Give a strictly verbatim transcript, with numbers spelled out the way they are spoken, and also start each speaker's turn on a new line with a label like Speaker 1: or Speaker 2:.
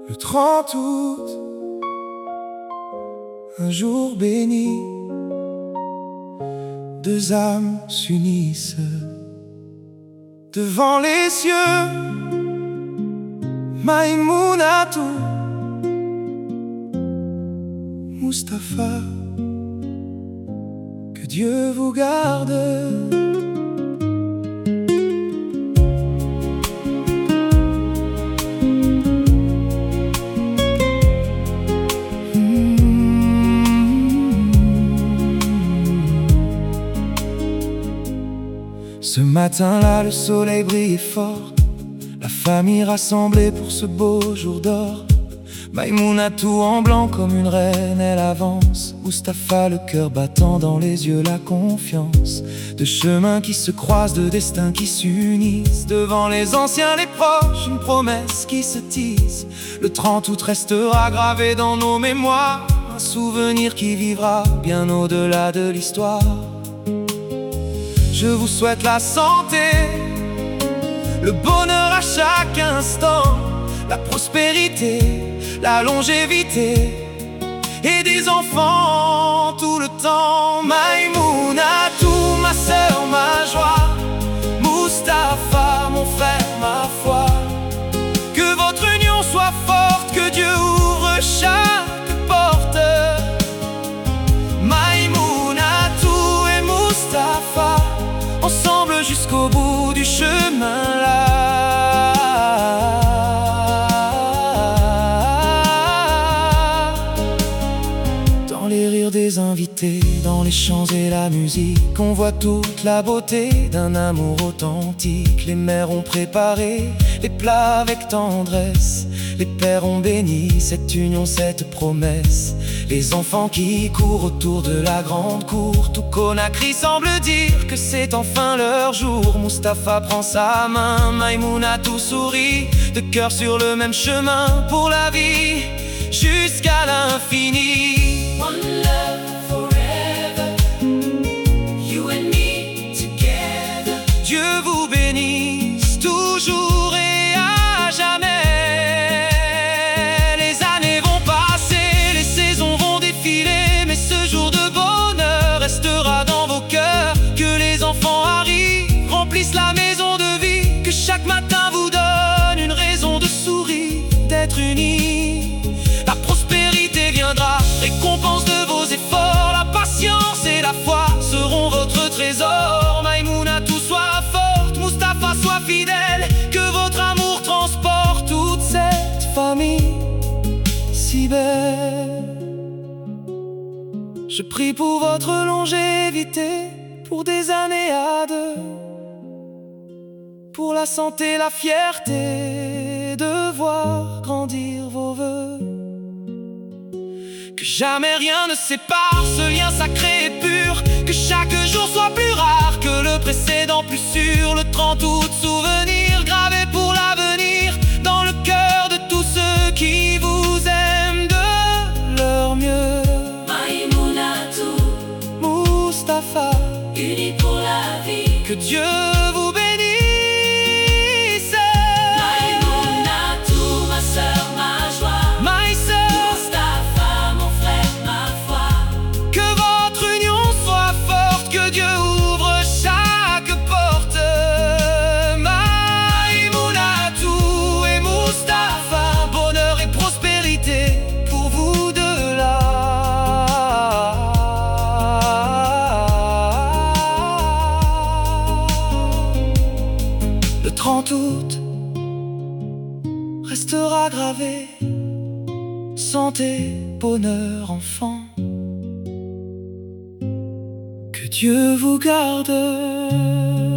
Speaker 1: Le trente août, un jour béni, deux âmes s'unissent devant les cieux. Maïmonatou, Mustapha, que Dieu vous garde. Ce matin-là, le soleil brillait fort, la famille rassemblée pour ce beau jour d'or. Maïmonatou en blanc comme une reine, elle avance. Mustapha, le cœur battant, dans les yeux la confiance. De chemins qui se croisent, de destins qui s'unissent. Devant les anciens, les proches, une promesse qui se tisse. Le trente août restera gravé dans nos mémoires, un souvenir qui vivra bien au-delà de l'histoire. Je vous souhaite la santé, le bonheur à chaque instant, la prospérité, la longévité et des enfants tout le temps. Maïmonatou, ma sœur, ma joie, Mustapha, mon frère, ma foi. Que votre union soit forte, que Dieu ouvre chaque porte. Maïmonatou et Mustapha, ensemble jusqu'au bout du chemin là. Dans les rires des invités, dans les chants et la musique, on voit toute la beauté d'un amour authentique. Les mères ont préparé les plats avec tendresse, les pères ont béni cette union, cette promesse. Les enfants qui courent autour de la grande cour, tout Conakry semble dire que c'est enfin leur jour. Mustapha prend sa main, Maïmonatou sourit, de cœur sur le même chemin pour la vie, jusqu'à l'infini.
Speaker 2: One love forever, you and me together.
Speaker 1: Dieu vous bénisse toujours et à jamais. Les années vont passer, les saisons vont défiler, mais ce jour de bonheur restera dans vos cœurs. Que les enfants arrivent, remplissent la maison de vie, que chaque matin vous donne une raison de sourire, d'être unis. La prospérité viendra, récompense de vos efforts. La patience et la foi seront votre trésor. Maïmonatou soit forte, Mustapha soit fidèle, que votre amour transporte toute cette famille si belle. Je prie pour votre longévité, pour des années à deux, pour la santé, la fierté de voir grandir vos vœux. Que jamais rien ne sépare ce lien sacré et pur, que chaque jour soit plus rare que le précédent, plus sûr. Le trente août, souvenir gravé pour l'avenir, dans le cœur de tous ceux qui vous aiment de leur mieux.
Speaker 2: Maïmonatou,
Speaker 1: Mustapha,
Speaker 2: unis pour la vie.
Speaker 1: que Dieu vous bénisse.
Speaker 2: Maïmonatou, ma sœur, ma joie,
Speaker 1: My sœur,
Speaker 2: Mustapha, mon frère, ma foi.
Speaker 1: que votre union soit forte, que Dieu ouvre chaque porte. Maïmonatou et Mustapha, bonheur et prospérité pour vous deux là. Le trente août restera gravé, santé, bonheur, enfant. Que Dieu vous garde.